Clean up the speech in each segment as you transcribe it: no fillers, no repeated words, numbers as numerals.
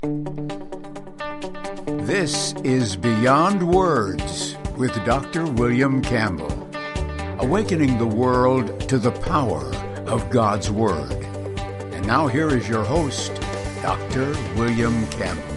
This is Beyond Words with Dr. William Campbell, awakening the world to the power of God's Word. And now here is your host, Dr. William Campbell.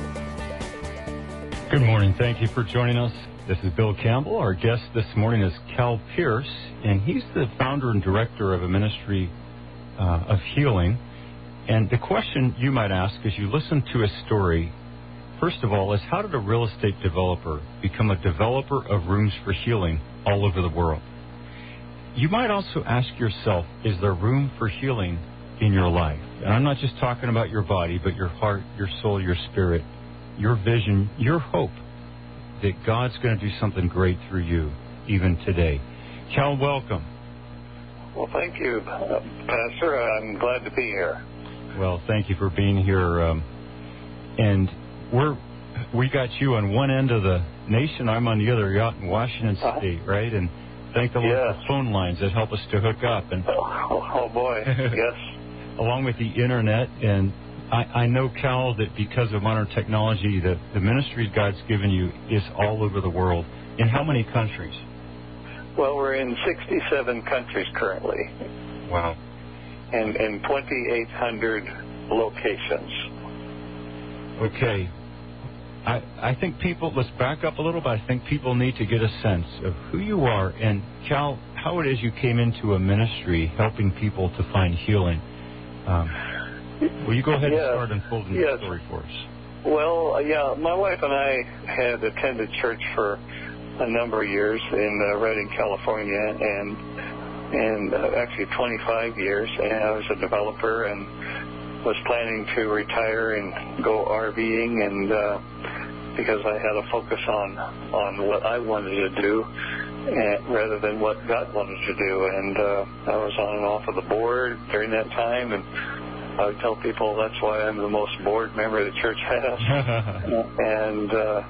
Good morning. Thank you for joining us. This is Bill Campbell. Our guest this morning is Cal Pierce, and he's the founder and director of a ministry of healing. And the question you might ask as you listen to his story, first of all, is how did a real estate developer become a developer of rooms for healing all over the world? You might also ask yourself, is there room for healing in your life? And I'm not just talking about your body, but your heart, your soul, your spirit, your vision, your hope that God's going to do something great through you even today. Cal, welcome. Well, thank you, Pastor. I'm glad to be here. Well, thank you for being here. And we got you on one end of the nation. I'm on the other. You're out in Washington State, right? And thank the Lord for phone lines that help us to hook up. And oh boy, yes. Along with the internet. And I know, Cal, that because of modern technology, the ministry God's given you is all over the world. In how many countries? Well, we're in 67 countries currently. Wow. And 2,800 locations. Okay. I think let's back up a little, but I think people need to get a sense of who you are. And, Cal, how it is you came into a ministry helping people to find healing. Will you go ahead and start unfolding the story for us? Well, my wife and I had attended church for a number of years in Redding, California, and actually 25 years. And I was a developer and was planning to retire and go RVing, and because I had a focus on what I wanted to do rather than what God wanted to do. And I was on and off of the board during that time, and I would tell people that's why I'm the most bored member the church has. And,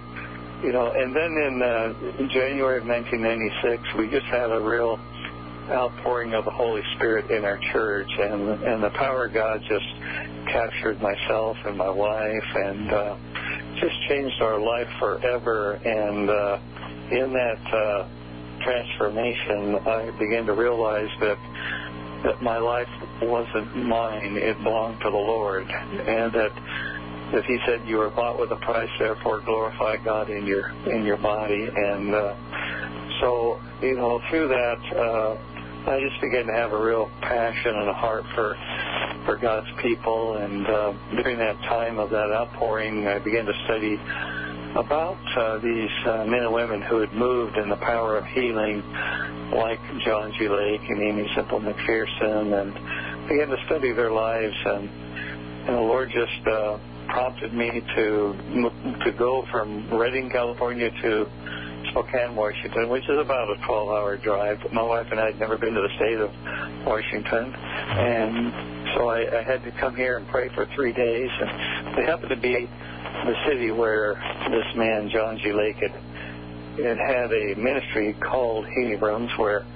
and then in January of 1996, we just had a real outpouring of the Holy Spirit in our church, and the power of God just captured myself and my wife, and just changed our life forever. And in that transformation, I began to realize that my life wasn't mine, it belonged to the Lord, and that He said, "You were bought with a price, therefore glorify God in your body." And so, through that, I just began to have a real passion and a heart for God's people. And during that time of that outpouring, I began to study about these men and women who had moved in the power of healing, like John G. Lake and Amy Semple McPherson, and began to study their lives. And the Lord just prompted me to go from Redding, California to Spokane, Washington, which is about a 12-hour drive. But my wife and I had never been to the state of Washington, and so I had to come here and pray for 3 days. And they happened to be the city where this man, John G. Lake, had a ministry called Healing Rooms, where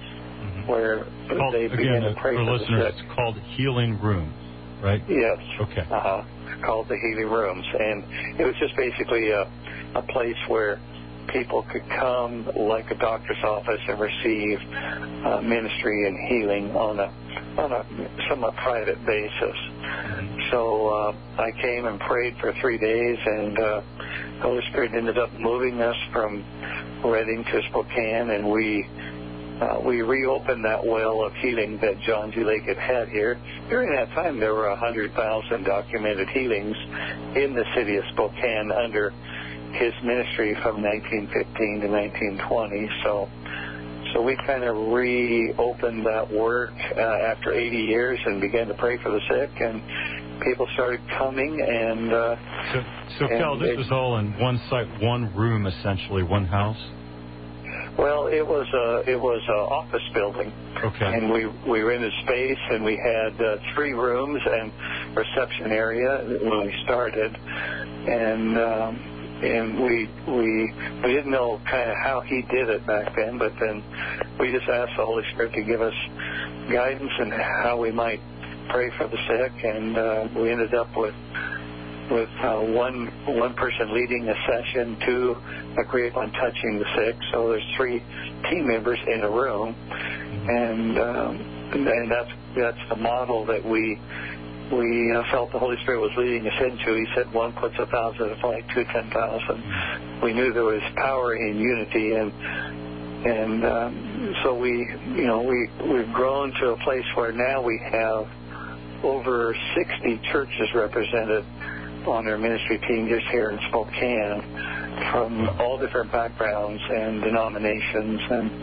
they began to pray for listeners, the sick. It's called Healing Rooms, right? Yes. Okay. Called the Healing Rooms, and it was just basically a place where people could come like a doctor's office and receive ministry and healing on a somewhat private basis. So I came and prayed for 3 days, and the Holy Spirit ended up moving us from Redding to Spokane, and we reopened that well of healing that John G. Lake had here. During that time, there were 100,000 documented healings in the city of Spokane under his ministry from 1915 to 1920. So we kind of reopened that work after 80 years and began to pray for the sick, and people started coming. And so Cal, this was all in one site, one room, essentially, one house. Well, it was a office building. Okay. And we rented space, and we had 3 rooms and reception area when we started, and we didn't know kind of how he did it back then, but then we just asked the Holy Spirit to give us guidance and how we might pray for the sick, and we ended up with with one person leading a session, 2 agree upon touching the sick. So there's 3 team members in a room, and that's the model that we felt the Holy Spirit was leading us into. He said 1 puts 1,000 to flight, 2 10,000. We knew there was power in unity, and so we've grown to a place where now we have over 60 churches represented on our ministry team just here in Spokane, from all different backgrounds and denominations,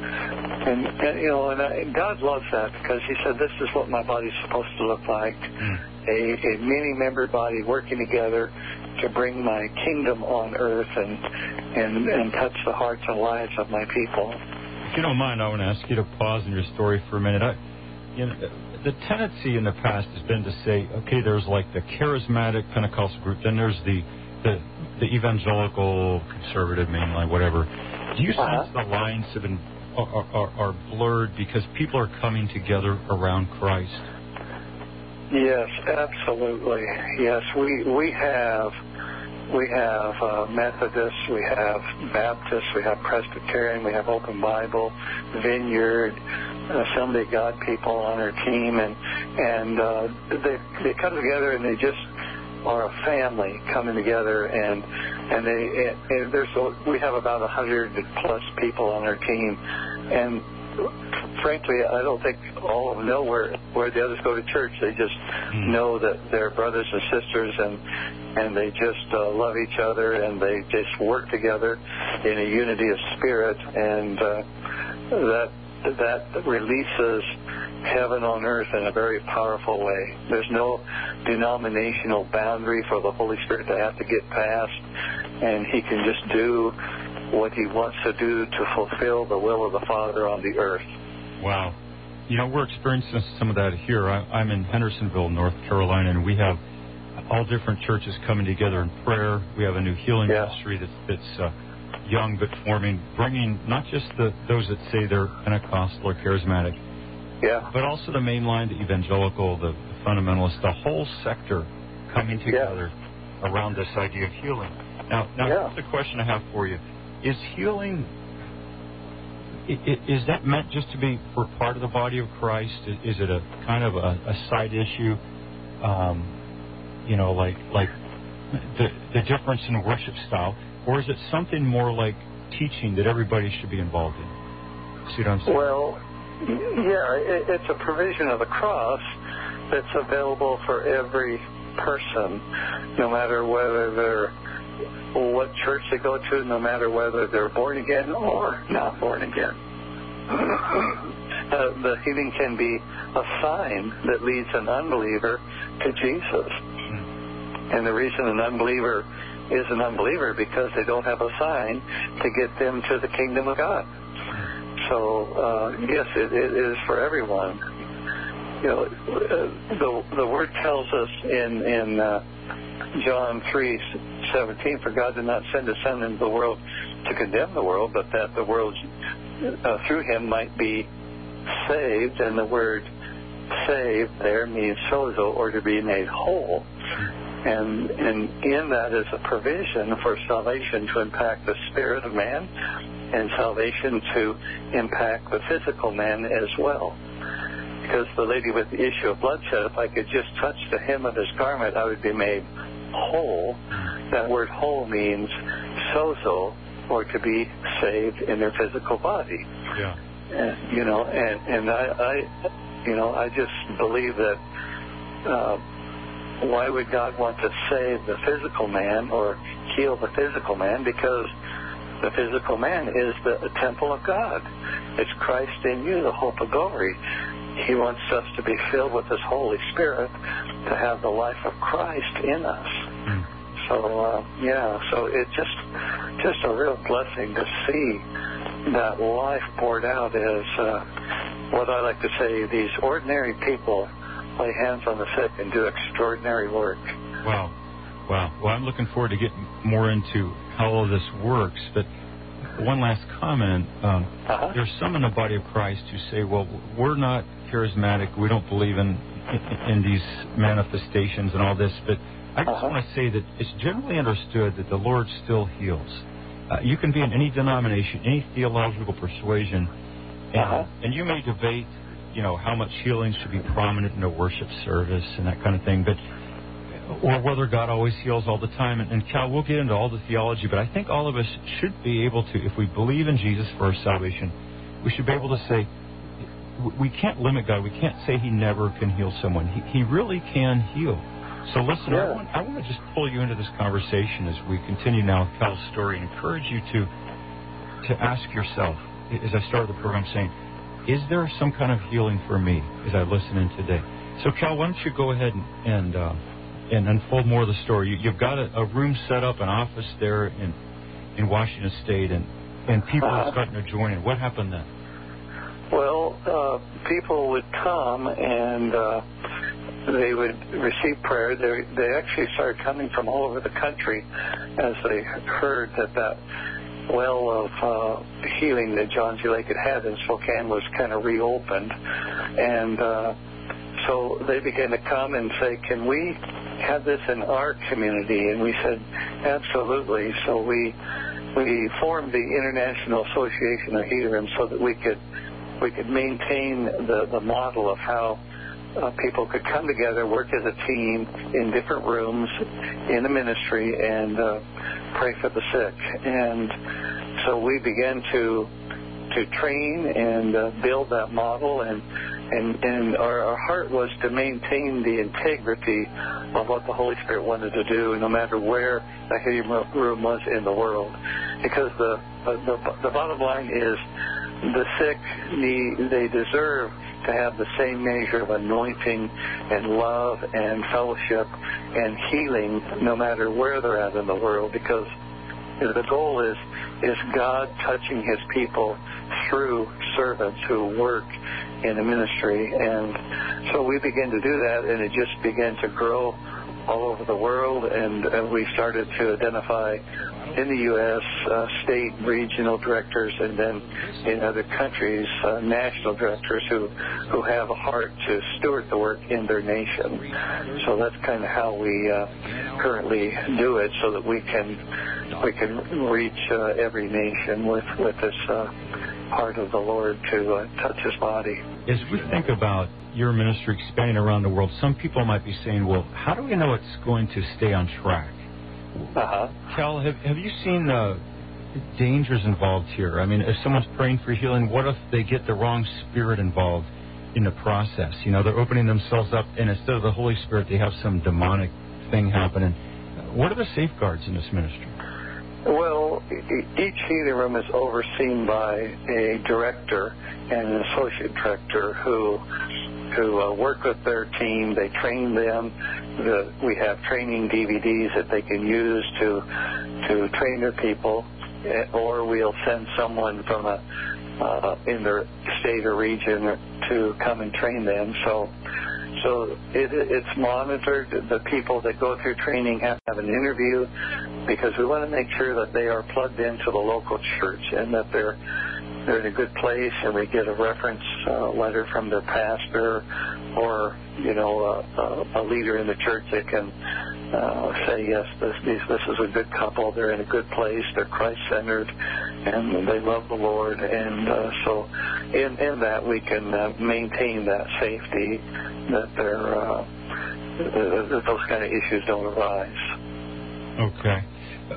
and God loves that, because He said, "This is what my body's supposed to look like, a many-membered body working together to bring my kingdom on earth and touch the hearts and lives of my people." If you don't mind, I want to ask you to pause in your story for a minute. The tendency in the past has been to say, okay, there's like the charismatic Pentecostal group, then there's the evangelical, conservative, mainline, whatever. Do you sense the lines have been are blurred because people are coming together around Christ? Yes, absolutely. Yes, we have Methodists, we have Baptists, we have Presbyterian, we have Open Bible, Vineyard, Assembly of God people on our team, and they come together and they just are a family coming together, and we have about 100 plus people on our team, and frankly, I don't think all of them know where the others go to church. They just know that they're brothers and sisters, and they just love each other, and they just work together in a unity of spirit, and that releases heaven on earth in a very powerful way. There's no denominational boundary for the Holy Spirit to have to get past, and He can just do what He wants to do to fulfill the will of the Father on the earth. Wow. We're experiencing some of that here. I'm in Hendersonville, North Carolina, and we have all different churches coming together in prayer. We have a new healing ministry that's young but forming, bringing not just those that say they're Pentecostal or charismatic, but also the mainline, the evangelical, the fundamentalists, the whole sector coming together around this idea of healing. Now here's the question I have for you. Is healing, is that meant just to be for part of the body of Christ? Is it a kind of a side issue? Like the difference in worship style? Or is it something more like teaching that everybody should be involved in? See what I'm saying? Well, it's a provision of the cross that's available for every person, no matter what church they go to, no matter whether they're born again or not born again. The healing can be a sign that leads an unbeliever to Jesus. And the reason an unbeliever is an unbeliever because they don't have a sign to get them to the kingdom of God. So, yes, it is for everyone. The Word tells us in John 3:17, for God did not send His Son into the world to condemn the world, but that the world through Him might be saved. And the word saved there means sozo, or to be made whole. And in that is a provision for salvation to impact the spirit of man, and salvation to impact the physical man as well. Because the lady with the issue of blood said, if I could just touch the hem of His garment, I would be made whole. That word whole means sozo, or to be saved in their physical body. Yeah. And I just believe that why would God want to save the physical man or heal the physical man? Because the physical man is the temple of God. It's Christ in you, the hope of glory. He wants us to be filled with His Holy Spirit to have the life of Christ in us. So it's just a real blessing to see that life poured out as what I like to say, these ordinary people lay hands on the sick and do extraordinary work. Wow. Well, I'm looking forward to getting more into how all this works, but one last comment. There's some in the body of Christ who say, well, we're not charismatic, we don't believe in these manifestations and all this, but I just want to say that it's generally understood that the Lord still heals. You can be in any denomination, any theological persuasion, and you may debate, how much healing should be prominent in a worship service and that kind of thing, or whether God always heals all the time. And Cal, we'll get into all the theology, but I think all of us should be able to, if we believe in Jesus for our salvation, we should be able to say, we can't limit God. We can't say He never can heal someone. He really can heal. So listen, I want to just pull you into this conversation as we continue now with Cal's story and encourage you to ask yourself, as I started the program saying, is there some kind of healing for me as I listen in today? So Cal, why don't you go ahead and unfold more of the story. You've got a room set up, an office there in Washington State, and people are starting to join in. What happened then? Well, people would come and they would receive prayer. They actually started coming from all over the country as they heard that well of healing that John G. Lake had in Spokane was kind of reopened. And so they began to come and say, can we have this in our community? And we said, absolutely. So we formed the International Association of Healers so that we could maintain the model of how people could come together, work as a team in different rooms in a ministry, and pray for the sick. And so we began to train and build that model, and our heart was to maintain the integrity of what the Holy Spirit wanted to do, no matter where the healing room was in the world. Because the bottom line is, the sick, they deserve to have the same measure of anointing and love and fellowship and healing no matter where they're at in the world, because the goal is God touching His people through servants who work in a ministry. And so we began to do that, and it just began to grow all over the world, and we started to identify in the U.S. State, regional directors, and then in other countries, national directors who have a heart to steward the work in their nation. So that's kind of how we currently do it, so that we can reach every nation with this heart of the Lord to touch His body. As we think about your ministry expanding around the world, some people might be saying, well, how do we know it's going to stay on track? Cal, have you seen the dangers involved here? I mean, if someone's praying for healing, what if they get the wrong spirit involved in the process? They're opening themselves up, and instead of the Holy Spirit, they have some demonic thing happening. What are the safeguards in this ministry? Well, each healing room is overseen by a director and an associate director who work with their team. They train them. We have training DVDs that they can use to train their people, or we'll send someone from in their state or region to come and train them. So it's monitored. The people that go through training have to have an interview, because we want to make sure that they are plugged into the local church and that they're in a good place, and we get a reference letter from their pastor or a leader in the church that can say, yes, this is a good couple. They're in a good place. They're Christ-centered, and they love the Lord. And so in that we can maintain that safety, that that those kind of issues don't arise. Okay.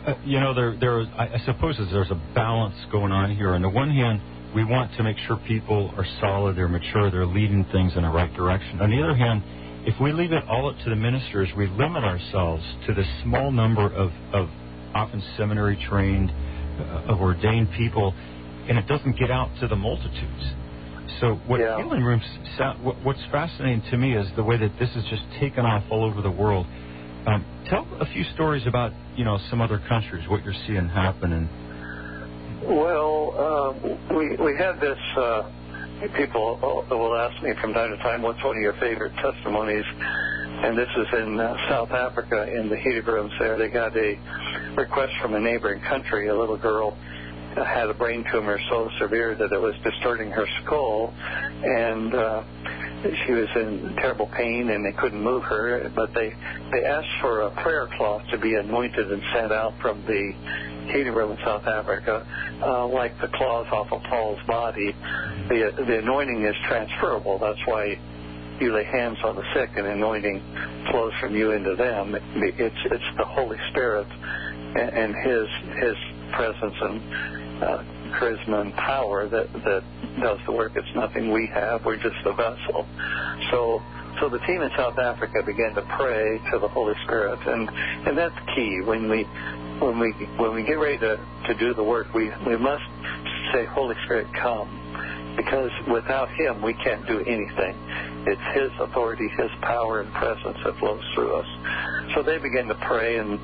I suppose there's a balance going on here. On the one hand, we want to make sure people are solid, they're mature, they're leading things in the right direction. On the other hand, if we leave it all up to the ministers, we limit ourselves to the small number of often seminary-trained, of ordained people, and it doesn't get out to the multitudes. So healing rooms, what's fascinating to me is the way that this is just taken off all over the world. Tell a few stories about, some other countries, what you're seeing happen. Well, we had this, people will ask me from time to time, what's one of your favorite testimonies? And this is in South Africa, in the heated rooms there. They got a request from a neighboring country. A little girl had a brain tumor so severe that it was distorting her skull, and she was in terrible pain and they couldn't move her, but they asked for a prayer cloth to be anointed and sent out from the healing room in South Africa. Like the cloths off of Paul's body, the anointing is transferable. That's why you lay hands on the sick and anointing flows from you into them. It's the Holy Spirit and His presence and charisma and power that does the work. It's nothing we have. We're just a vessel. So the team in South Africa began to pray to the Holy Spirit, and that's key. When we get ready to do the work, we must say, Holy Spirit, come, because without Him we can't do anything. It's His authority, His power and presence that flows through us. So they began to pray, and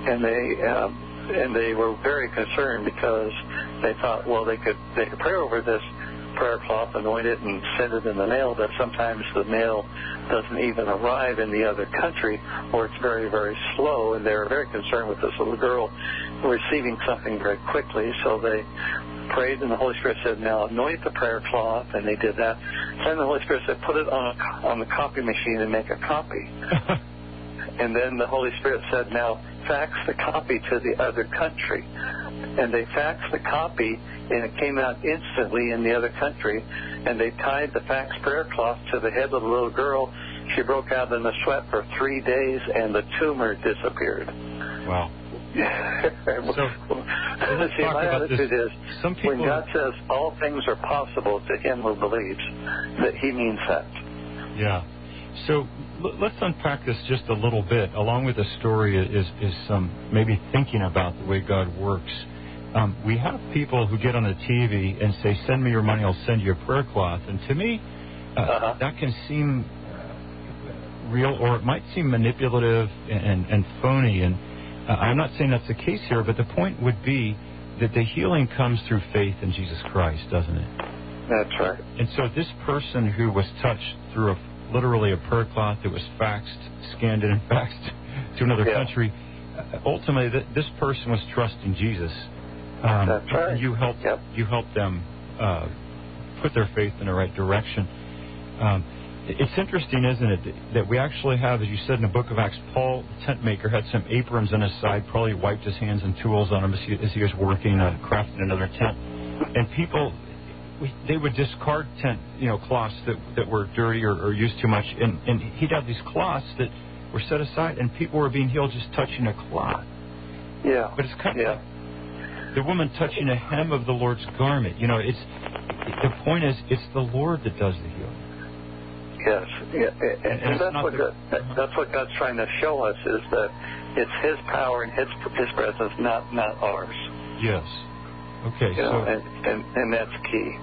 they were very concerned because they thought, well, they could pray over this prayer cloth, anoint it, and send it in the mail, but sometimes the mail doesn't even arrive in the other country, or it's very, very slow, and they were very concerned with this little girl receiving something very quickly. So they prayed, and the Holy Spirit said, now anoint the prayer cloth, and they did that. Then the Holy Spirit said, put it on the copy machine and make a copy. And then the Holy Spirit said, now fax the copy to the other country. And they faxed the copy, and it came out instantly in the other country. And they tied the fax prayer cloth to the head of the little girl. She broke out in a sweat for 3 days, and the tumor disappeared. Wow. So let's see, talk my about attitude this. is, Some people, when God says all things are possible to him who believes, that He means that. Yeah. So let's unpack this just a little bit. Along with the story is some maybe thinking about the way God works. We have people who get on the TV and say, send me your money, I'll send you a prayer cloth. And to me, that can seem real, or it might seem manipulative and phony. And I'm not saying that's the case here, but the point would be that the healing comes through faith in Jesus Christ, doesn't it? That's right. And so this person who was touched through literally a prayer cloth that was faxed, scanned in and faxed to another country, ultimately this person was trusting Jesus. That's right. And you helped them put their faith in the right direction. It's interesting, isn't it, that we actually have, as you said in the book of Acts, Paul, the tent maker, had some aprons on his side, probably wiped his hands and tools on him as he was working, crafting another tent. And people, they would discard tent, cloths that were dirty or used too much. And he'd have these cloths that were set aside, and people were being healed just touching a cloth. Yeah. But it's kind of like the woman touching a hem of the Lord's garment. The point is, it's the Lord that does the healing. Yes, and that's what God's trying to show us, is that it's His power and His presence, not ours. Yes. Okay. And that's key.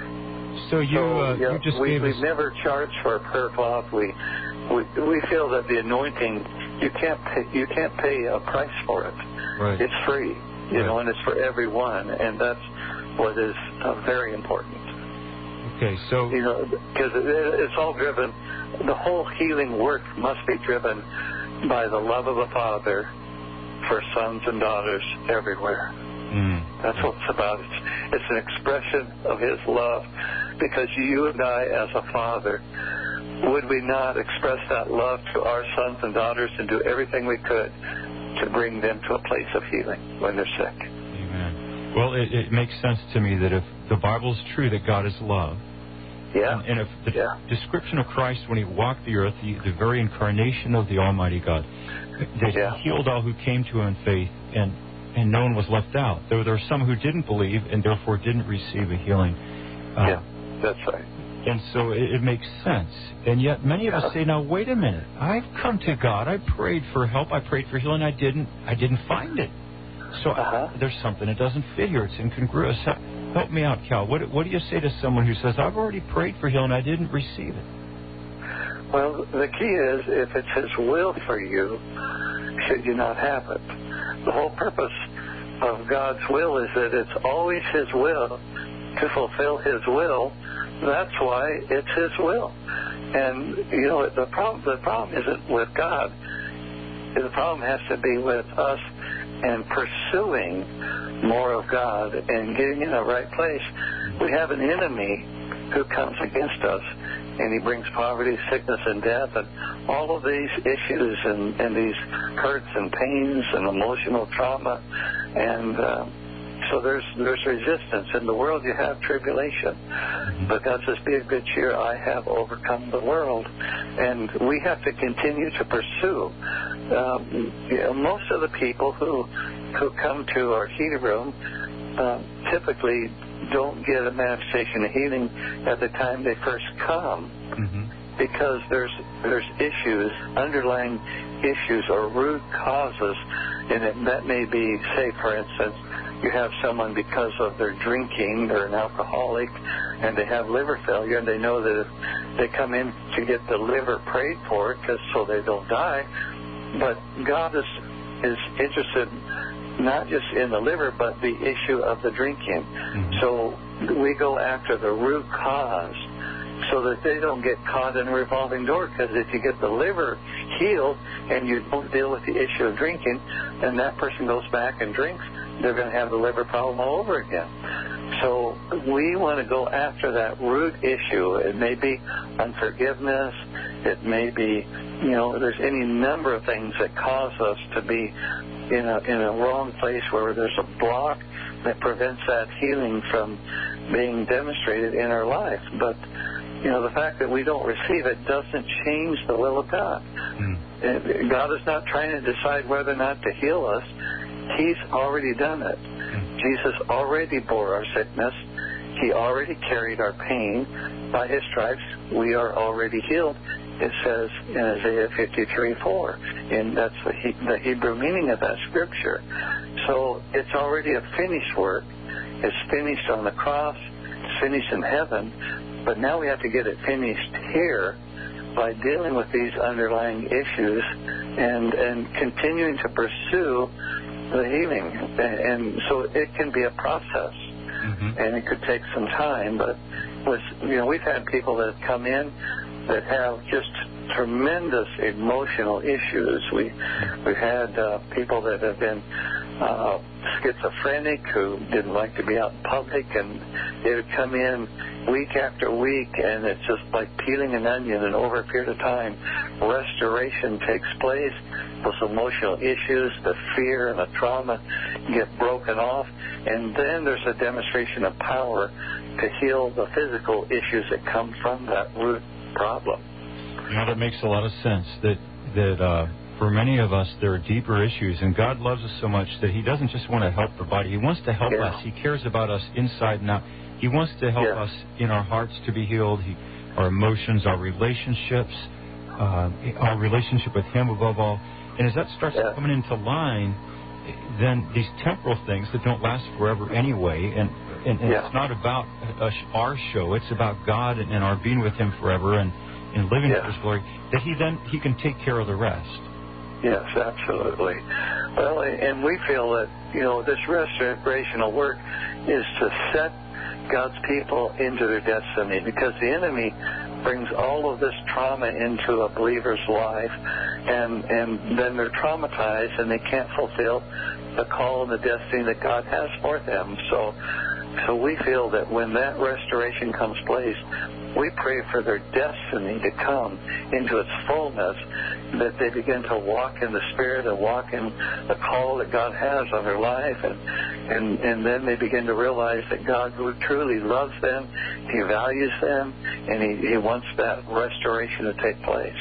So you just we've never charged for a prayer cloth. We feel that the anointing, you can't pay a price for it. Right. It's free, and it's for everyone, and that's what is very important. Okay, so because it's all driven. The whole healing work must be driven by the love of the Father for sons and daughters everywhere. That's what it's about. It's an expression of His love, because you and I, as a father, would we not express that love to our sons and daughters and do everything we could to bring them to a place of healing when they're sick? Amen. Well, it makes sense to me that if the Bible is true that God is love, and if the description of Christ when He walked the earth, the very incarnation of the Almighty God, that He healed all who came to Him in faith, and no one was left out. There were some who didn't believe and therefore didn't receive a healing. That's right. And so it makes sense. And yet many of us say, now, wait a minute. I've come to God. I prayed for help. I prayed for healing. I didn't find it. So there's something that doesn't fit here. It's incongruous. Help me out, Cal. What do you say to someone who says, I've already prayed for healing, I didn't receive it? Well, the key is, if it's His will for you, should you not have it? The whole purpose of God's will is that it's always His will to fulfill His will. That's why it's His will. And, the problem isn't with God. The problem has to be with us and pursuing more of God and getting in the right place. We have an enemy who comes against us, and he brings poverty, sickness, and death, and all of these issues and these hurts and pains and emotional trauma, and so there's resistance. In the world you have tribulation, but God says, be of good cheer, I have overcome the world. And we have to continue to pursue. Most of the people who come to our healing room typically don't get a manifestation of healing at the time they first come, because there's issues, underlying issues or root causes, and that may be, say, for instance, you have someone because of their drinking, they're an alcoholic, and they have liver failure, and they know that if they come in to get the liver prayed for, so they don't die. But God is interested not just in the liver, but the issue of the drinking. So we go after the root cause, so that they don't get caught in a revolving door. Because if you get the liver healed and you don't deal with the issue of drinking, and that person goes back and drinks, they're going to have the liver problem all over again. So we want to go after that root issue. It may be unforgiveness. It may be, there's any number of things that cause us to be in a wrong place, where there's a block that prevents that healing from being demonstrated in our life. But the fact that we don't receive it doesn't change the will of God. God is not trying to decide whether or not to heal us. He's already done it. Jesus already bore our sickness. He already carried our pain. By his stripes, we are already healed. It says in Isaiah 53:4, and that's the Hebrew meaning of that scripture. So it's already a finished work. It's finished on the cross. It's finished in heaven. But now we have to get it finished here by dealing with these underlying issues and continuing to pursue the healing. And so it can be a process, and it could take some time. But we've had people that have come in that have just tremendous emotional issues. We've had people that have been schizophrenic, who didn't like to be out in public, and they would come in week after week, and it's just like peeling an onion, and over a period of time, restoration takes place. Those emotional issues, the fear and the trauma get broken off, and then there's a demonstration of power to heal the physical issues that come from that root problem. That makes a lot of sense, that for many of us, there are deeper issues, and God loves us so much that he doesn't just want to help the body. He wants to help us. He cares about us inside and out. He wants to help us in our hearts to be healed, our emotions, our relationships, our relationship with him above all. And as that starts coming into line, then these temporal things that don't last forever anyway, and it's not about our show, it's about God and our being with him forever and living for his glory, that he can take care of the rest. Yes, absolutely. Well, and we feel that, this restorational work is to set God's people into their destiny, because the enemy brings all of this trauma into a believer's life, and then they're traumatized and they can't fulfill the call and the destiny that God has for them. So we feel that when that restoration comes place, we pray for their destiny to come into its fullness, that they begin to walk in the Spirit and walk in the call that God has on their life, and then they begin to realize that God truly loves them, he values them, and he wants that restoration to take place.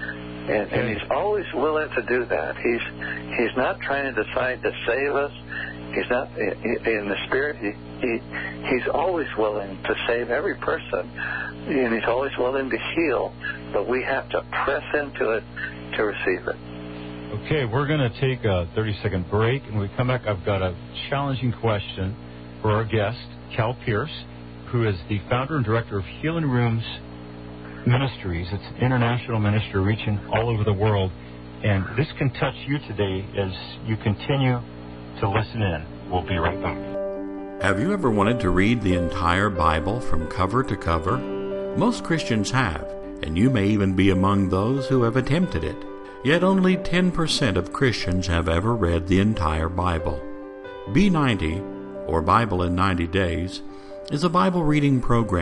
And he's always willing to do that. He's not trying to decide to save us. He's not in the Spirit. He's always willing to save every person, and he's always willing to heal, but we have to press into it to receive it. Okay, we're going to take a 30-second break, and when we come back, I've got a challenging question for our guest, Cal Pierce, who is the founder and director of Healing Rooms Ministries. It's an international ministry reaching all over the world, and this can touch you today as you continue to listen in. We'll be right back. Have you ever wanted to read the entire Bible from cover to cover? Most Christians have, and you may even be among those who have attempted it. Yet only 10% of Christians have ever read the entire Bible. B90, or Bible in 90 Days, is a Bible reading program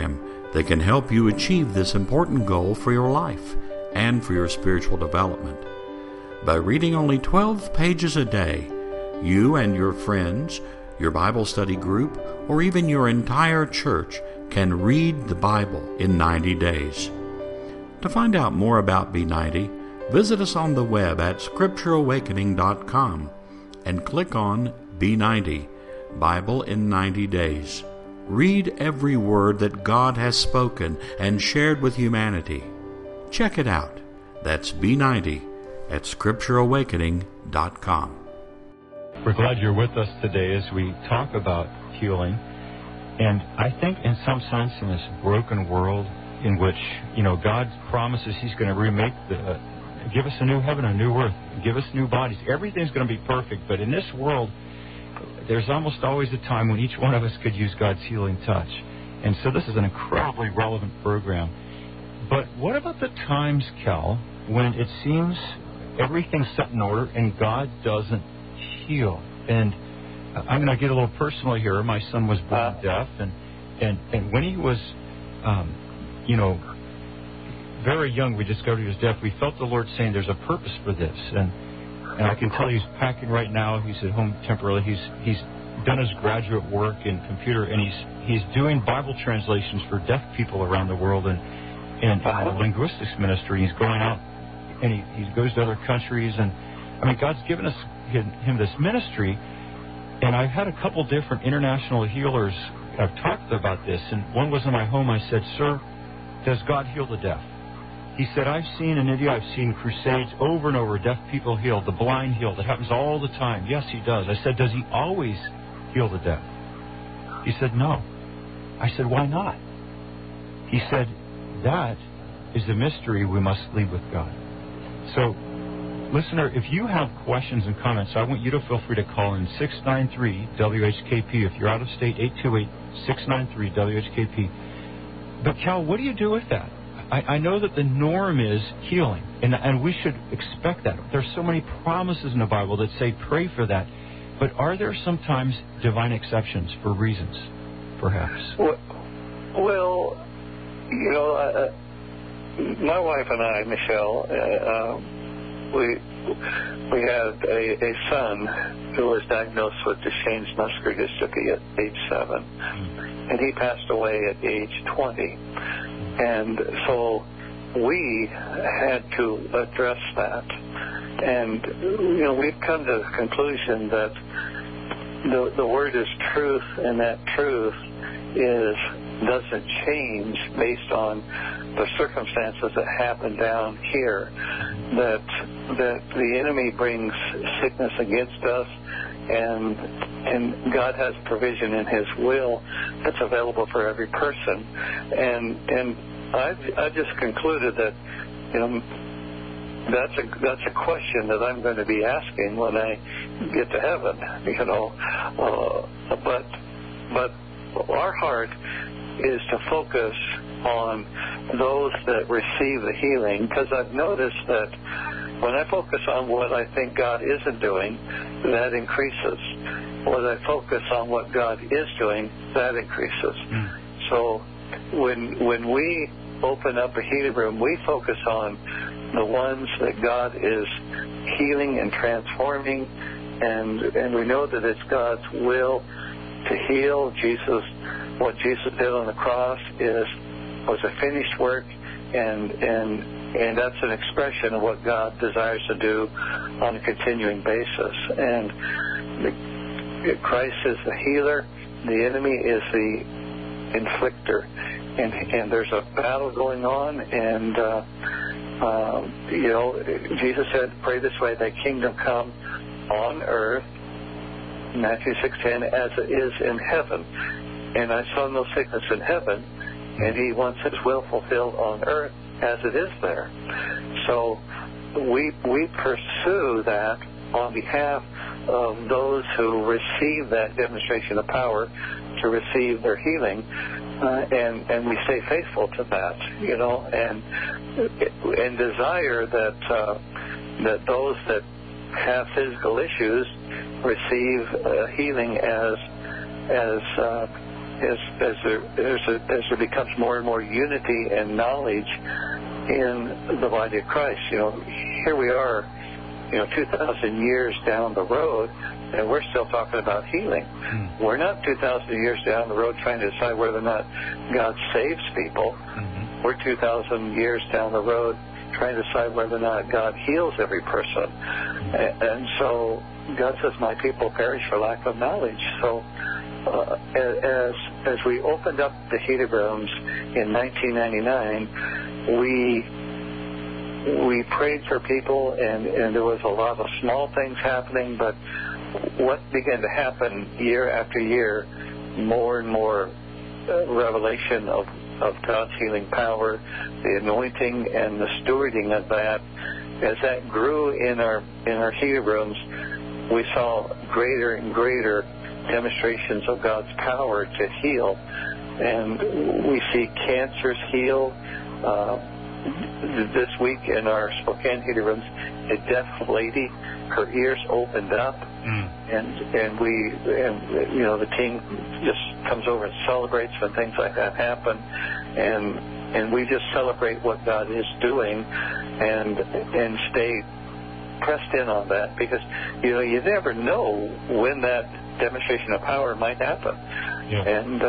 that can help you achieve this important goal for your life and for your spiritual development. By reading only 12 pages a day, you and your friends, your Bible study group, or even your entire church can read the Bible in 90 days. To find out more about B90, visit us on the web at scriptureawakening.com and click on B90, Bible in 90 Days. Read every word that God has spoken and shared with humanity. Check it out. That's B90 at scriptureawakening.com. We're glad you're with us today as we talk about healing. And I think in some sense in this broken world in which, God promises He's going to give us a new heaven, a new earth, give us new bodies. Everything's going to be perfect. But in this world, there's almost always a time when each one of us could use God's healing touch. And so this is an incredibly relevant program. But what about the times, Cal, when it seems everything's set in order and God doesn't heal? And I'm going to get a little personal here. My son was born deaf, and when he was, very young, we discovered he was deaf. We felt the Lord saying there's a purpose for this. And I can tell he's packing right now. He's at home temporarily. He's done his graduate work in computer, and he's doing Bible translations for deaf people around the world, and the linguistics ministry. He's going out, and he goes to other countries. And, God's given him this ministry. And I've had a couple different international healers have talked about this. And one was in my home. I said, "Sir, does God heal the deaf?" He said, "I've seen in India, I've seen crusades over and over, deaf people healed, the blind healed. It happens all the time." "Yes, He does." I said, "Does He always heal the deaf?" He said, "No." I said, "Why not?" He said, "That is the mystery we must leave with God." So, listener, if you have questions and comments, I want you to feel free to call in 693-WHKP. If you're out of state, 828-693-WHKP. But Cal, what do you do with that? I know that the norm is healing, and we should expect that. There's so many promises in the Bible that say pray for that. But are there sometimes divine exceptions for reasons, perhaps? Well, my wife and I, Michelle, we had a son who was diagnosed with Duchenne's muscular dystrophy at age 7, and he passed away at age 20. And so we had to address that. And, we've come to the conclusion that the word is truth, and that truth doesn't change based on the circumstances that happen down here. That the enemy brings sickness against us, and God has provision in His will that's available for every person. And I've just concluded that that's a question that I'm going to be asking when I get to heaven. But our heart is to focus on those that receive the healing, because I've noticed that when I focus on what I think God isn't doing, that increases. When I focus on what God is doing, that increases. So when we open up a healing room, we focus on the ones that God is healing and transforming, and we know that it's God's will to heal. What Jesus did on the cross was a finished work, and that's an expression of what God desires to do on a continuing basis. And Christ is the healer, the enemy is the inflictor, and there's a battle going on. And Jesus said, "Pray this way: Thy kingdom come on earth," Matthew 6:10, "as it is in heaven. And I saw no sickness in heaven, and He wants His will fulfilled on earth as it is there." So we pursue that on behalf of those who receive that demonstration of power to receive their healing, and we stay faithful to that, and desire that those that have physical issues receive healing as as there becomes more and more unity and knowledge in the body of Christ. Here we are, 2,000 years down the road, and we're still talking about healing. We're not 2,000 years down the road trying to decide whether or not God saves people. We're 2,000 years down the road trying to decide whether or not God heals every person. And so God says, my people perish for lack of knowledge. So as we opened up the heated rooms in 1999, we prayed for people, and there was a lot of small things happening, but what began to happen year after year, more and more revelation of God's healing power, the anointing and the stewarding of that. As that grew in our heated rooms, we saw greater and greater demonstrations of God's power to heal. And we see cancers healed. This week in our Spokane heated rooms, a deaf lady, her ears opened up, and the team just comes over and celebrates when things like that happen, and we just celebrate what God is doing, and stay pressed in on that, because you never know when that demonstration of power might happen, and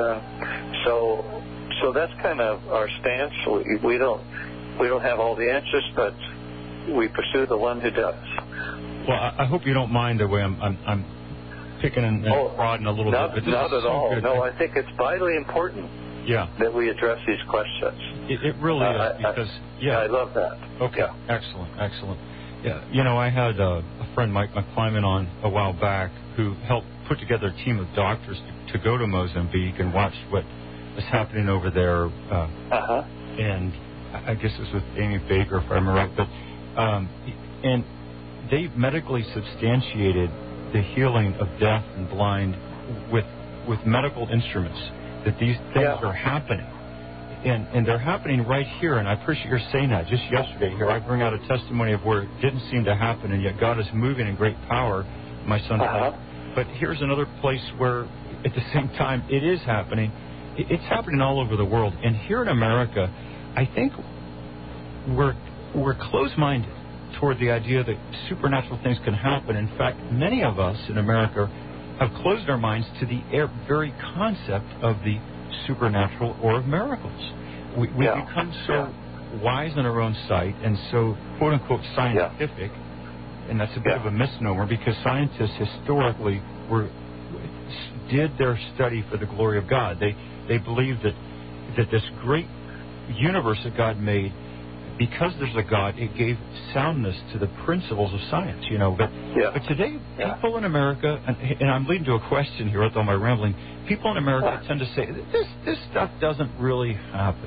so that's kind of our stance. We don't have all the answers, but we pursue the one who does. Well, I hope you don't mind the way I'm picking and prodding a little bit. But not at all. Good. No, I think it's vitally important that we address these questions. It really is, because, I love that. Okay, excellent. Yeah, I had a friend, Mike McClyman, on a while back who helped put together a team of doctors to go to Mozambique and watch what was happening over there. And I guess it was with Amy Baker, if I remember right. But and they medically substantiated the healing of deaf and blind with medical instruments, that these things are happening. And they're happening right here, and I appreciate your saying that. Just yesterday here, I bring out a testimony of where it didn't seem to happen, and yet God is moving in great power, my son. But here's another place where, at the same time, it is happening. It's happening all over the world. And here in America, I think we're closed-minded toward the idea that supernatural things can happen. In fact, many of us in America have closed our minds to the very concept of the supernatural or of miracles. We become so wise in our own sight and so, quote-unquote, scientific, and that's a bit of a misnomer, because scientists historically did their study for the glory of God. They believe that this great universe that God made, because there's a God, it gave soundness to the principles of science, But today, people in America, and I'm leading to a question here with all my rambling, people in America tend to say, this stuff doesn't really happen.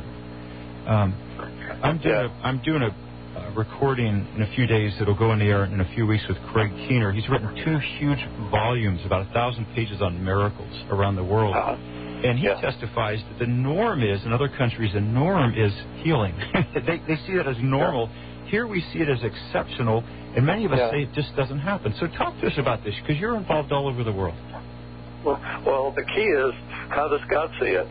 I'm doing a recording in a few days that'll go in the air in a few weeks with Craig Keener. He's written 2 huge volumes, about 1,000 pages on miracles around the world. And he testifies that the norm is, in other countries, the norm is healing. they see it as normal. Here we see it as exceptional, and many of us say it just doesn't happen. So talk to us about this, because you're involved all over the world. Well, the key is, how does God see it?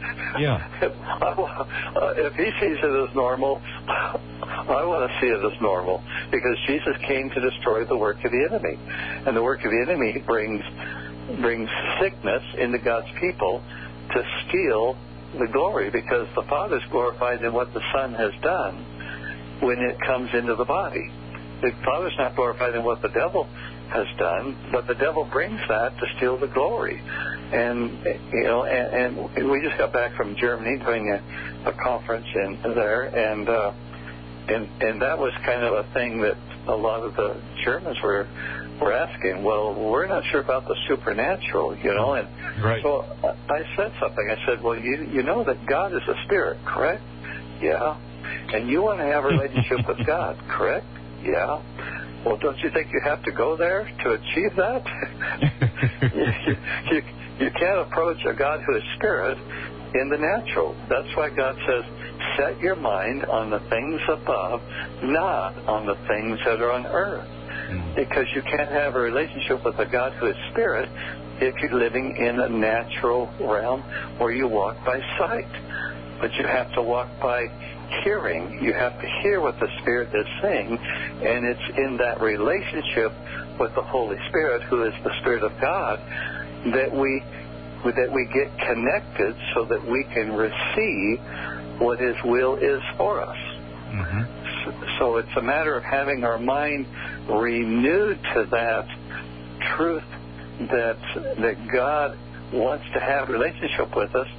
If he sees it as normal, I want to see it as normal, because Jesus came to destroy the work of the enemy. And the work of the enemy brings sickness into God's people to steal the glory, because the Father's glorified in what the Son has done when it comes into the body. The Father's not glorified in what the devil has done, but the devil brings that to steal the glory. And and we just got back from Germany doing a conference there, and that was kind of a thing that a lot of the Germans were asking. Well, we're not sure about the supernatural, and so I said something. I said, well, you know that God is a spirit, correct? Yeah. And you want to have a relationship with God, correct? Yeah. Well, don't you think you have to go there to achieve that? you can't approach a God who is spirit in the natural. That's why God says, set your mind on the things above, not on the things that are on earth. Because you can't have a relationship with a God who is spirit if you're living in a natural realm where you walk by sight. But you have to walk by hearing. You have to hear what the Spirit is saying, and it's in that relationship with the Holy Spirit, who is the Spirit of God, that we get connected so that we can receive what His will is for us. Mm-hmm. So it's a matter of having our mind renewed to that truth that God wants to have a relationship with us,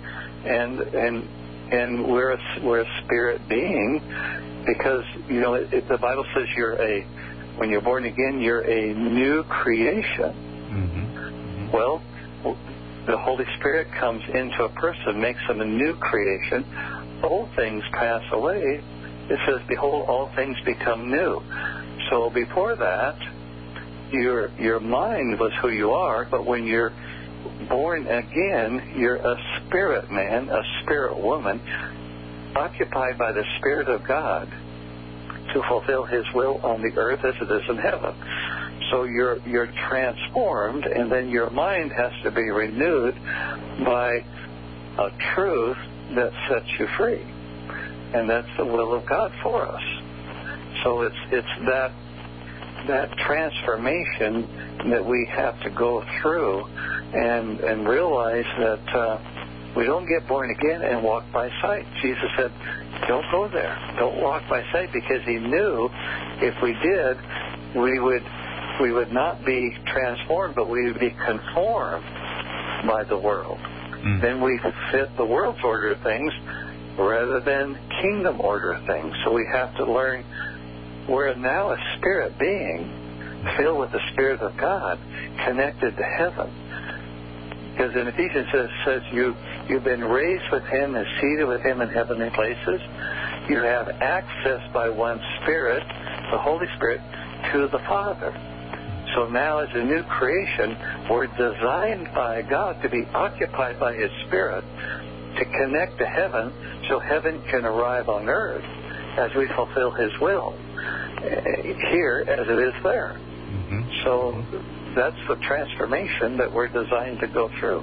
and we're a spirit being, because the Bible says when you're born again, you're a new creation. Mm-hmm. Well, the Holy Spirit comes into a person, makes them a new creation. Old things pass away. It says, behold, all things become new. So before that, your mind was who you are, but when you're born again, you're a spirit man, a spirit woman, occupied by the Spirit of God to fulfill His will on the earth as it is in heaven. So you're transformed, and then your mind has to be renewed by a truth that sets you free, and that's the will of God for us. So it's that transformation that we have to go through, and realize that we don't get born again and walk by sight. Jesus said, don't go there. Don't walk by sight, because He knew if we did, we would not be transformed, but we would be conformed by the world. Mm. Then we fit the world's order of things rather than kingdom order of things. So we have to learn we're now a spirit being filled with the Spirit of God, connected to heaven. Because in Ephesians it says you've been raised with Him and seated with Him in heavenly places. You have access by one Spirit, the Holy Spirit, to the Father. So now as a new creation, we're designed by God to be occupied by His Spirit to connect to heaven, so heaven can arrive on earth as we fulfill His will here as it is there. Mm-hmm. So that's the transformation that we're designed to go through.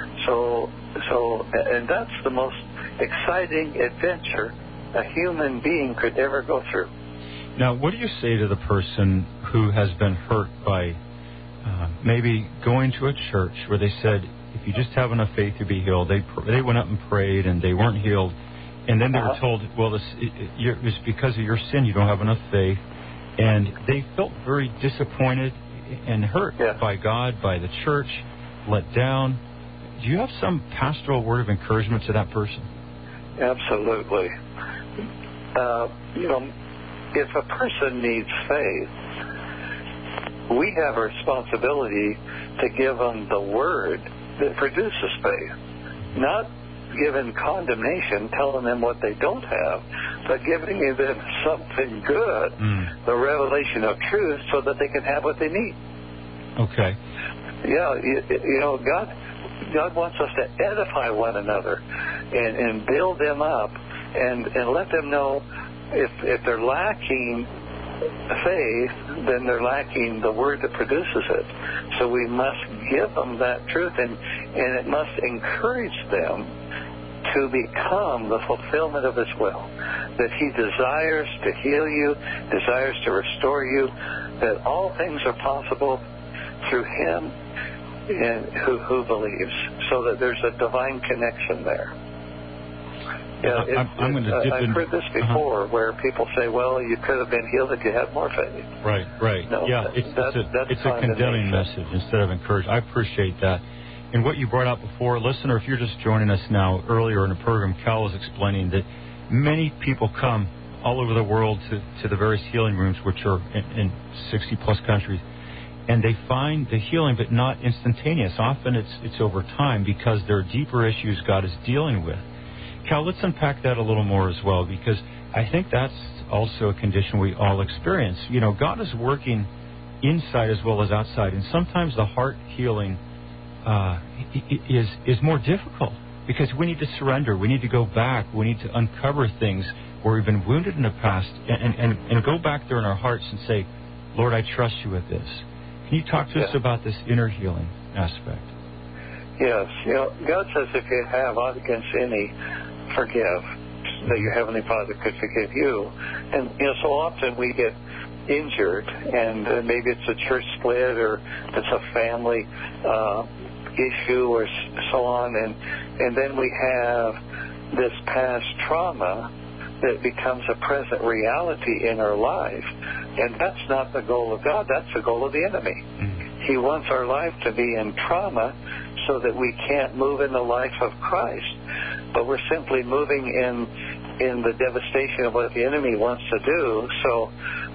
And that's the most exciting adventure a human being could ever go through. Now, what do you say to the person who has been hurt by maybe going to a church where they said, if you just have enough faith, you'll be healed? They went up and prayed and they weren't healed. And then they were told, well, it's because of your sin you don't have enough faith. And they felt very disappointed and hurt by God, by the church, let down. Do you have some pastoral word of encouragement to that person? Absolutely. If a person needs faith, we have a responsibility to give them the word that produces faith. Not giving condemnation, telling them what they don't have, but giving them something good, the revelation of truth, so that they can have what they need. Okay. Yeah, God wants us to edify one another and build them up and let them know if they're lacking faith, then they're lacking the word that produces it. So we must give them that truth, and it must encourage them to become the fulfillment of His will, that He desires to heal you, desires to restore you, that all things are possible through Him and who believes, so that there's a divine connection there. I'm going to dip I've heard this before, where people say, well, you could have been healed if you had more faith. Right. No, yeah, it's a condemning message instead of encouraging. I appreciate that. And what you brought out before, listener, if you're just joining us now, earlier in the program, Cal was explaining that many people come all over the world to the various healing rooms, which are in 60-plus countries, and they find the healing, but not instantaneous. Often it's over time, because there are deeper issues God is dealing with. Cal, let's unpack that a little more as well, because I think that's also a condition we all experience. God is working inside as well as outside, and sometimes the heart healing is more difficult, because we need to surrender. We need to go back. We need to uncover things where we've been wounded in the past and go back there in our hearts and say, Lord, I trust you with this. Can you talk to us about this inner healing aspect? Yes. God says if you have aught against any, forgive, that your Heavenly Father could forgive you. And, so often we get injured, and maybe it's a church split or it's a family issue or so on, and then we have this past trauma that becomes a present reality in our life. And that's not the goal of God. That's the goal of the enemy. He wants our life to be in trauma so that we can't move in the life of Christ. But we're simply moving in the devastation of what the enemy wants to do. So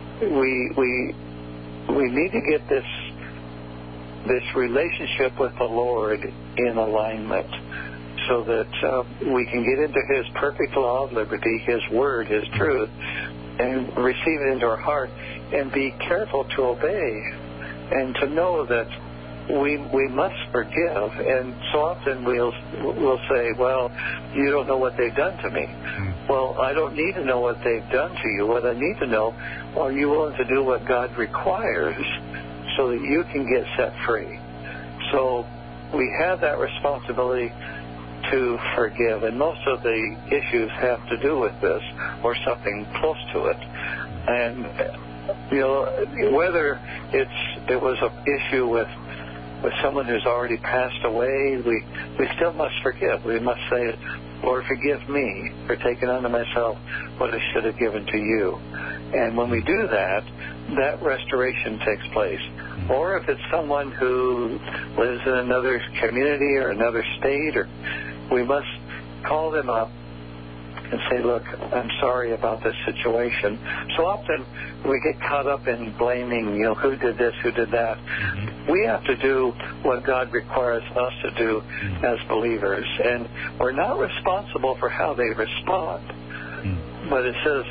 we need to get this relationship with the Lord in alignment, so that we can get into His perfect law of liberty, His Word, His truth, and receive it into our heart, and be careful to obey, and to know that we must forgive. And so often we'll say, well, you don't know what they've done to me. Well, I don't need to know what they've done to you. What I need to know, are you willing to do what God requires so that you can get set free? So we have that responsibility to forgive, and most of the issues have to do with this or something close to it. And whether it was an issue with someone who's already passed away, we still must forgive. We must say, Lord, forgive me for taking unto myself what I should have given to you. And when we do that, that restoration takes place. Or if it's someone who lives in another community or another state, or we must call them up and say, look, I'm sorry about this situation. So often we get caught up in blaming, who did this, who did that. We have to do what God requires us to do as believers. And we're not responsible for how they respond. But it says,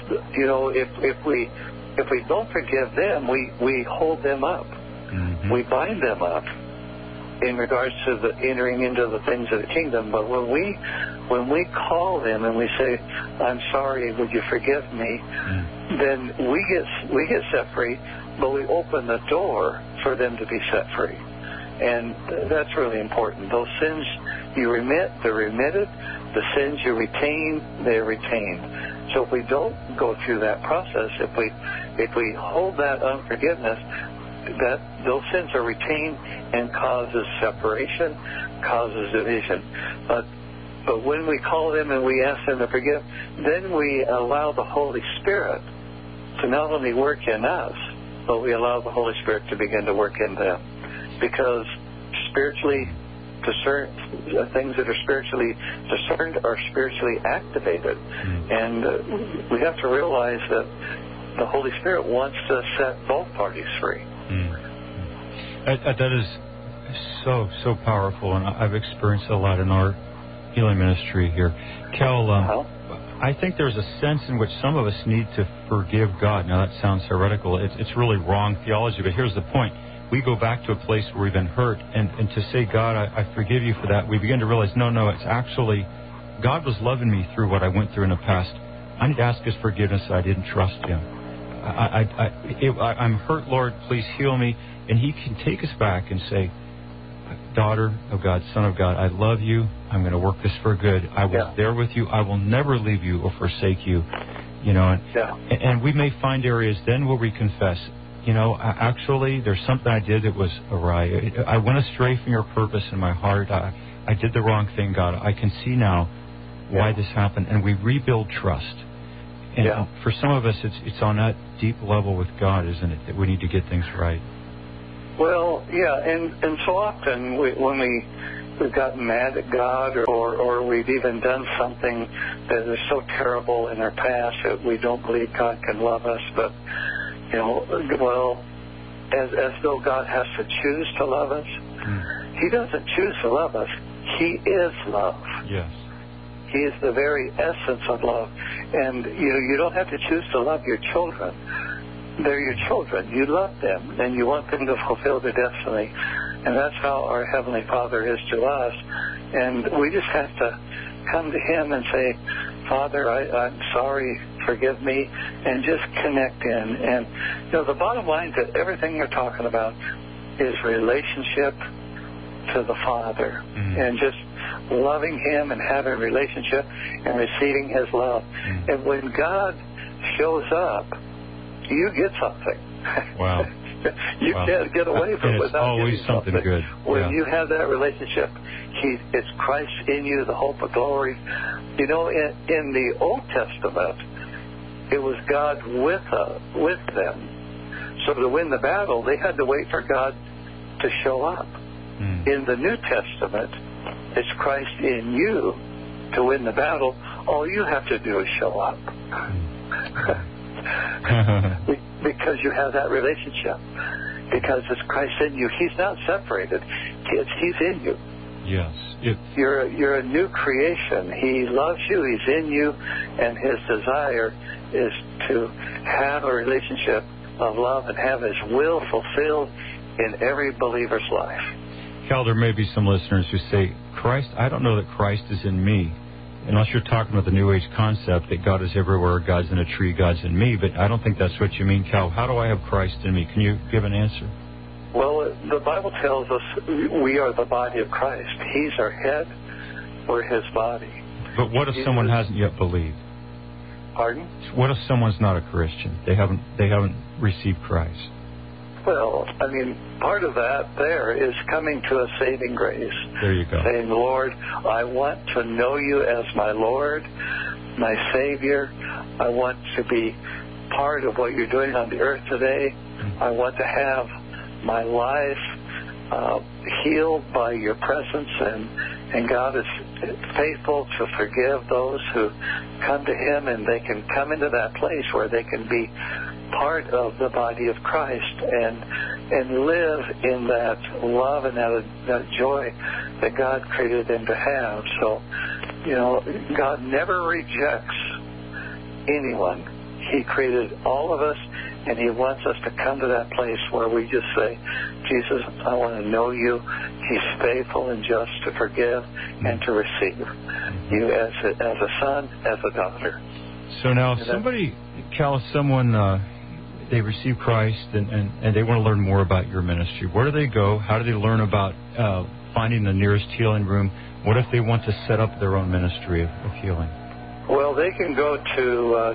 if we don't forgive them, we hold them up. We bind them up in regards to the entering into the things of the kingdom. But when we call them and we say, I'm sorry, would you forgive me? Then we get set free, but we open the door for them to be set free. And that's really important. Those sins you remit, they're remitted. The sins you retain, they're retained. So if we don't go through that process, if we hold that unforgiveness, that those sins are retained and causes separation, causes division. But when we call them and we ask them to forgive, then we allow the Holy Spirit to not only work in us, but we allow the Holy Spirit to begin to work in them. Because spiritually discerned, things that are spiritually discerned are spiritually activated. And we have to realize that the Holy Spirit wants to set both parties free. That is so powerful, and I've experienced a lot in our healing ministry here. Cal, I think there's a sense in which some of us need to forgive God. Now, that sounds heretical. It's really wrong theology, but here's the point. We go back to a place where we've been hurt, and to say, God, I forgive you for that, we begin to realize, no, it's actually, God was loving me through what I went through in the past. I need to ask His forgiveness. I didn't trust Him. I'm hurt, Lord, please heal me. And He can take us back and say, daughter of God, son of God, I love you. I'm going to work this for good. I was there with you. I will never leave you or forsake you. And we may find areas then where we confess, actually, there's something I did that was awry. I went astray from your purpose in my heart. I did the wrong thing, God. I can see now why this happened. And we rebuild trust. And for some of us, it's on that deep level with God, isn't it, that we need to get things right? Well, and so often when we've gotten mad at God or we've even done something that is so terrible in our past that we don't believe God can love us, but, as though God has to choose to love us. He doesn't choose to love us. He is love. Yes. He is the very essence of love. And you don't have to choose to love your children. They're your children. You love them, and you want them to fulfill their destiny. And that's how our Heavenly Father is to us. And we just have to come to Him and say, Father, I'm sorry, forgive me, and just connect in. And, the bottom line to everything you're talking about is relationship to the Father and just loving Him and having a relationship and receiving His love. And when God shows up, you get something. Wow. You can't get away from it without always getting something good. When you have that relationship, it's Christ in you, the hope of glory. You know, in the Old Testament, it was God with them. So to win the battle, they had to wait for God to show up. In the New Testament, it's Christ in you to win the battle. All you have to do is show up. Because you have that relationship. Because it's Christ in you. He's not separated. He's in you. Yes. You're a new creation. He loves you. He's in you. And His desire is to have a relationship of love and have His will fulfilled in every believer's life. Cal, there may be some listeners who say, Christ, I don't know that Christ is in me. Unless you're talking about the New Age concept that God is everywhere, God's in a tree, God's in me. But I don't think that's what you mean, Cal. How do I have Christ in me? Can you give an answer? Well, the Bible tells us we are the body of Christ. He's our head. We're His body. But what if someone hasn't yet believed? Pardon? What if someone's not a Christian? They haven't received Christ. Well, I mean, part of that there is coming to a saving grace. There you go. Saying, Lord, I want to know You as my Lord, my Savior. I want to be part of what You're doing on the earth today. I want to have my life healed by Your presence, and God is faithful to forgive those who come to Him, and they can come into that place where they can be part of the body of Christ and live in that love and that joy that God created them to have. So, you know, God never rejects anyone. He created all of us, and He wants us to come to that place where we just say, Jesus, I want to know You. He's faithful and just to forgive and to receive You as a son, as a daughter. So now, somebody, Cal, someone, they receive Christ and they want to learn more about your ministry. Where do they go? How do they learn about finding the nearest healing room? What if they want to set up their own ministry of healing? Well, they can go to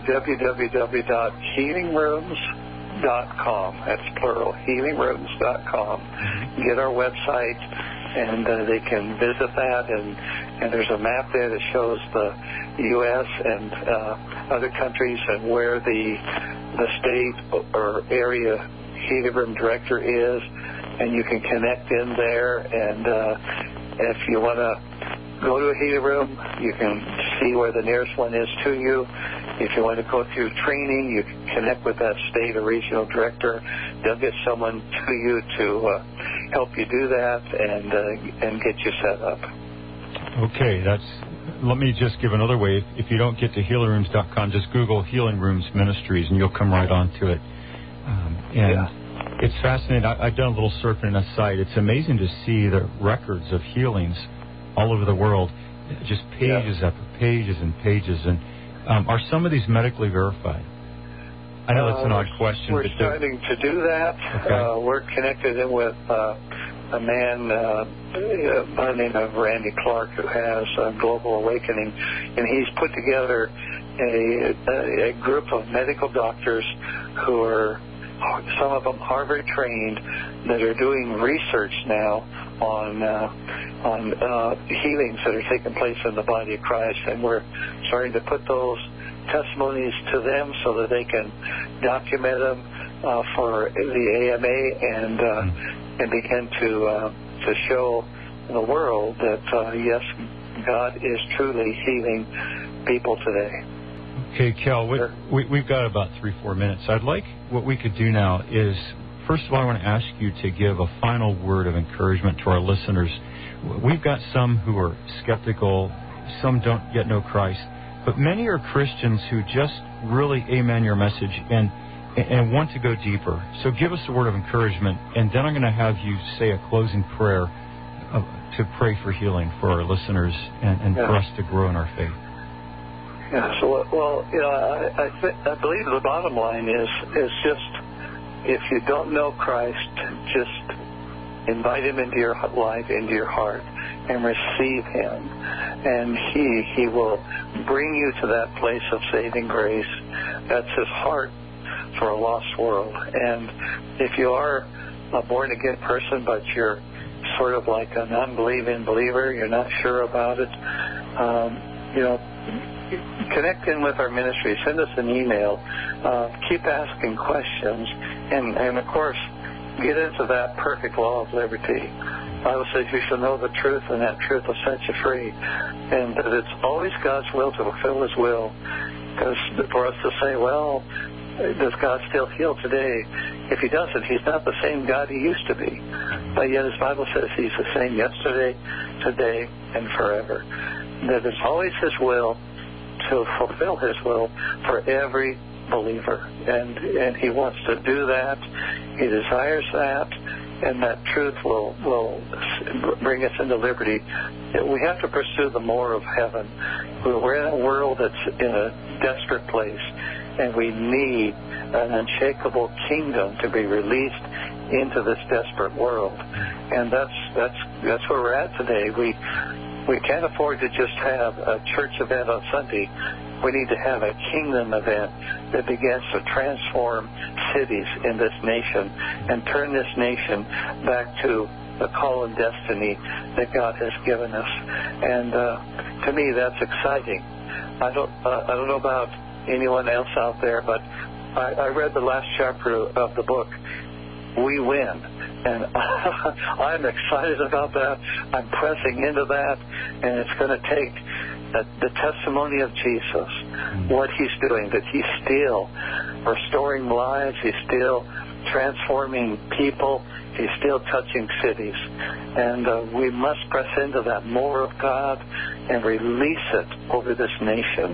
www.healingrooms.com. That's plural, healingrooms.com. Get our website, and they can visit that. And there's a map there that shows the U.S. and other countries and where the state or area healing room director is, and you can connect in there. And if you want to go to a healing room, you can see where the nearest one is to you. If you want to go through training, you can connect with that state or regional director. They'll get someone to you to help you do that and get you set up. Okay, let me just give another way. If you don't get to healingrooms.com, just Google Healing Rooms Ministries, and you'll come right onto it. It's fascinating. I've done a little surfing on that site. It's amazing to see the records of healings all over the world, just pages after pages and pages. And are some of these medically verified? I know that's an odd question. We're starting to do that. Okay. We're connected in with a man by the name of Randy Clark, who has Global Awakening, and he's put together a group of medical doctors who are, some of them Harvard trained, that are doing research now on healings that are taking place in the body of Christ, and we're starting to put those testimonies to them so that they can document them for the AMA and begin to show the world that yes, God is truly healing people today. Okay, Cal, we've got about 3-4 minutes. I'd like, what we could do now is, first of all, I want to ask you to give a final word of encouragement to our listeners. We've got some who are skeptical, some don't yet know Christ, but many are Christians who just really amen your message and want to go deeper. So give us a word of encouragement, and then I'm going to have you say a closing prayer to pray for healing for our listeners and for us to grow in our faith. Yeah, so, well, you know, I believe the bottom line is just, if you don't know Christ, just invite him into your life, into your heart, and receive him. And he will bring you to that place of saving grace. That's his heart for a lost world. And if you are a born-again person, but you're sort of like an unbelieving believer, you're not sure about it, connect in with our ministry. Send us an email. Keep asking questions. And of course, get into that perfect law of liberty. The Bible says you shall know the truth, and that truth will set you free. And that it's always God's will to fulfill his will. Because for us to say, well, does God still heal today? If he doesn't, he's not the same God he used to be. But yet his Bible says he's the same yesterday, today, and forever. That it's always his will to fulfill his will for every believer. And he wants to do that. He desires that. And that truth will bring us into liberty. We have to pursue the more of heaven. We're in a world that's in a desperate place, and we need an unshakable kingdom to be released into this desperate world. And that's where we're at today. We can't afford to just have a church event on Sunday. We need to have a kingdom event that begins to transform cities in this nation and turn this nation back to the call and destiny that God has given us. And to me, that's exciting. I don't know about anyone else out there, but I read the last chapter of the book, We Win. And I'm excited about that. I'm pressing into that. And it's going to take the testimony of Jesus, what he's doing, that he's still restoring lives, he's still transforming people, he's still touching cities. And we must press into that more of God and release it over this nation.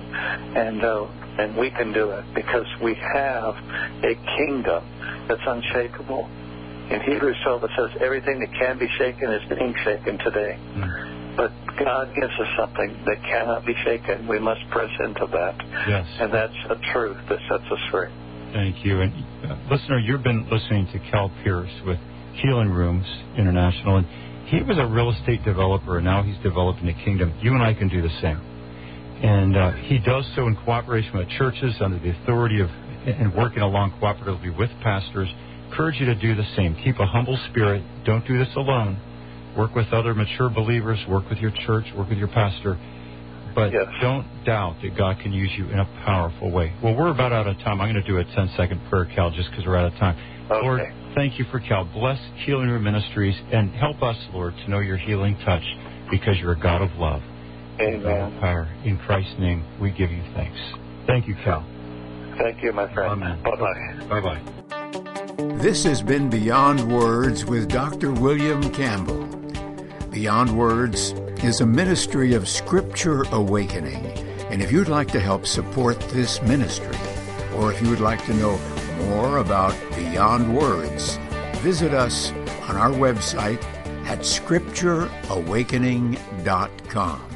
And we can do it because we have a kingdom that's unshakable. In Hebrews 12 it says everything that can be shaken is being shaken today. But God gives us something that cannot be shaken. We must press into that. Yes. And that's a truth that sets us free. Thank you. And listener, you've been listening to Cal Pierce with Healing Rooms International. And he was a real estate developer, and now he's developing a kingdom. You and I can do the same. And he does so in cooperation with churches under the authority of and working along cooperatively with pastors. Encourage you to do the same. Keep a humble spirit. Don't do this alone. Work with other mature believers. Work with your church. Work with your pastor. But don't doubt that God can use you in a powerful way. Well, we're about out of time. I'm going to do a 10-second prayer, Cal, just because we're out of time. Okay. Lord, thank you for Cal. Bless Healing Room Ministries and help us, Lord, to know your healing touch because you're a God of love. Amen. God of power. In Christ's name, we give you thanks. Thank you, Cal. Thank you, my friend. Amen. Bye-bye. Bye-bye. This has been Beyond Words with Dr. William Campbell. Beyond Words is a ministry of Scripture Awakening. And if you'd like to help support this ministry, or if you would like to know more about Beyond Words, visit us on our website at scriptureawakening.com.